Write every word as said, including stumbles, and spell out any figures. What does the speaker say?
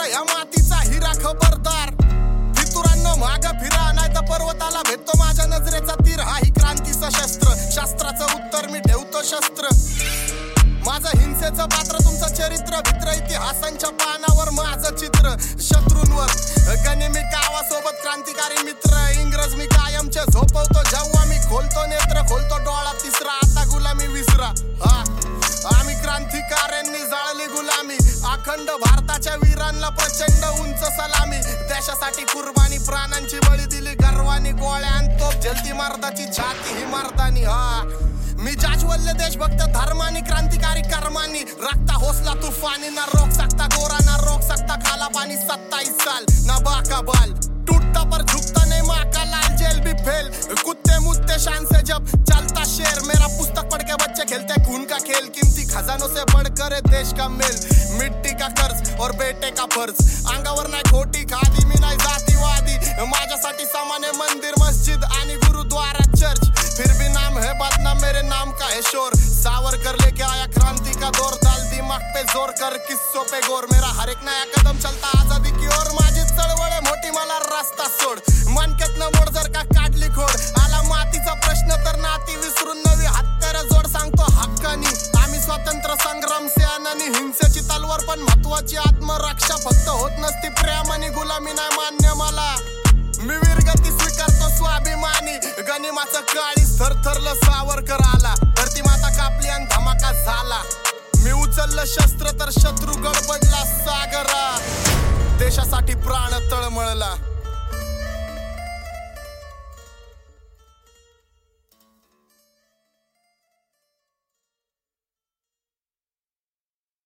या मातीचा हिरा खबरदार. फितुरांनो माग फिरा नाही तर पर्वताला भेटतो माझ्या नजरेचा तीर. हा ही क्रांतीचं शस्त्र, शास्त्राचं उत्तर मी ठेवतो शस्त्र. माझं हिंसेचं पात्र तुमचं चरित्र, भित्र इतिहासांच्या पानावर माझं चित्र. शत्रूंवर गनिमी कावासोबत क्रांतिकारी मित्र. इंग्रज मी कायमचे झोपवतो जेव्हा मी खोलतो नेत्र. खोलतो डोळा तिसरा, आता गुलामी विसरा. हा आम्ही क्रांतिकाऱ्यांनी जाळली गुलामी. अखंड भारताच्या वीरांना प्रचंड उंच सलामी. देशासाठी कुर्बानी प्राणांची बळी दिली. गर्वानी गोळ्या तो जलती मारदाची छाती ही मारदानी. हा मी जाज्वल्य देशभक्त धर्मानी, क्रांतिकारी कर्मानी. रक्ता हौसला तूफानी, ना रोक सकता गोरा ना रोक सकता काला पानी. सत्ताईस साल ना बाका बाल, टूटता पर झुकता नहीं माँ का लाल. जेल भी फेल, कुत्ते मुत्ते शान से जब चलता शेर. मेरा पुस्तक पढ़ के बच्चे खेलते खून का खेल. कीमती खजानों से बढ़कर है देश का मेल. मिट्टी का कर्ज और बेटे का फर्ज. अंगावर नाही खोटी खादी, मी नाही जातीवादी. माझ्यासाठी सामान्य मंदिर मस्जिद आणि गुरुद्वारा चर्च. फिर भी नाम है बदनाम, मेरे नाम का है शोर. सावरकर लेके आया क्रांति का दौर. डाल दिमाग पे जोर कर किस्सों पे गौर. मेरा हर एक नया कदम चलता आजादी की ओर. माझी चळवळ मोठी मला रस्ता सोड. मनकेत न मोड जर का काढली खोड. आला मातीचा प्रश्न तर नाती विसरून नवी हत्यार जोड. सांगतो हक्कानी आम्ही स्वातंत्र्य संग्राम सेनानी. हिंसेची तलवार पण महत्वाची आत्मरक्षा. फक्त होत नसती प्रेमानी, गुलामी नाही मान्य मला. मी वीरगती स्वीकारतो स्वाभिमानी. गनिमाचं काळीस थरथरलं सावरकर आला. धरती माता कापली आणि धमाका झाला. मी उचललं शस्त्र तर शत्रू गडबडला सागरा. देशासाठी प्राण तळ